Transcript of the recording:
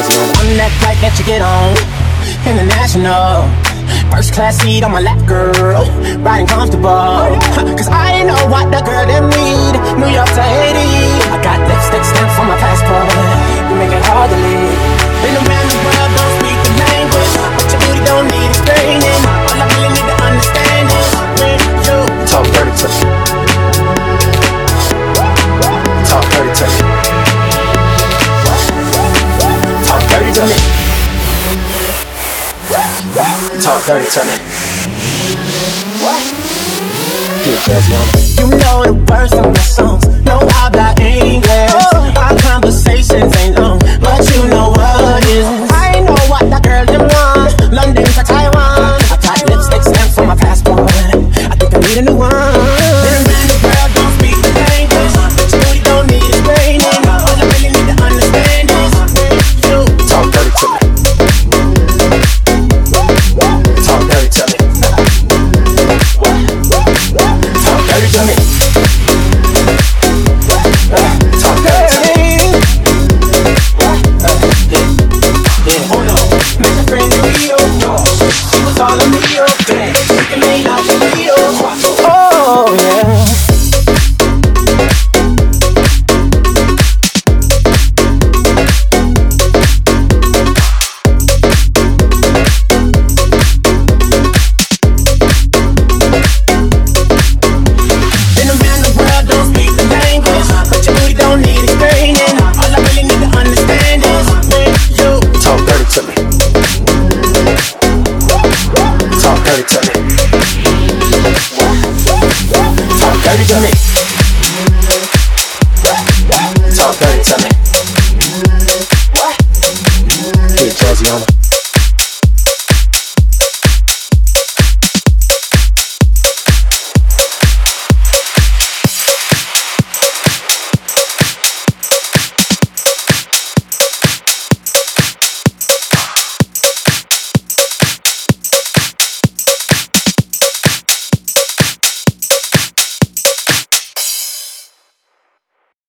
crazy. I'm that flight that you get on, international. First class seat on my lap, girl, riding comfortable. Cause I know what the girl them need. New York to Haiti, I got lipstick stamps on my passport. You make it hard to leave. Been around the world, don't speak the language, but your beauty don't need explaining. All I really need to understand is when you talk dirty to me. Talk dirty to me. Talk dirty to me. Talk dirty to me. You know the words of my songs. No habla English. Our conversations ain't long.